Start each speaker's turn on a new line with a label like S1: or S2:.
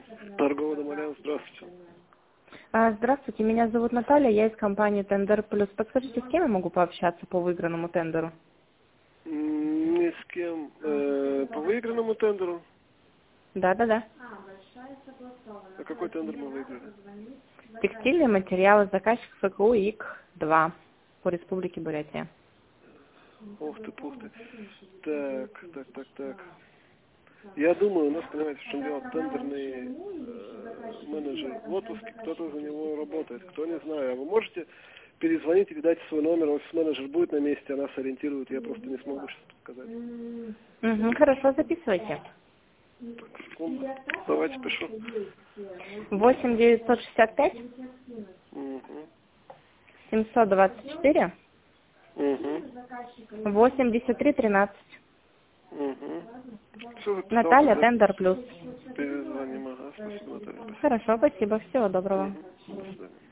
S1: Торговый дом Альянс, здравствуйте.
S2: Здравствуйте, меня зовут Наталья, я из компании Тендер Плюс. Подскажите, с кем я могу пообщаться по выигранному тендеру?
S1: Ни с кем. По выигранному тендеру?
S2: Да.
S1: А какой тендер мы выиграли?
S2: Текстильные материалы, заказчик ФКУ ИК-2 по Республике Бурятия.
S1: Ух ты, пух ты. Так. Я думаю, у нас, понимаете, в чем дело, тендерный менеджер в отпуске, кто-то за него работает, кто не знаю. А вы можете перезвонить или дать свой номер, офис-менеджер будет на месте, она сориентирует, я просто не смогу сейчас сказать.
S2: Хорошо, записывайте.
S1: Так, секунду. Давайте пишу.
S2: 8 965 724 83 13.
S1: Все записал.
S2: Наталья Тендер Плюс.
S1: Перезвоним, ага. Спасибо, Наталья.
S2: Хорошо, спасибо, всего доброго.
S1: До свидания.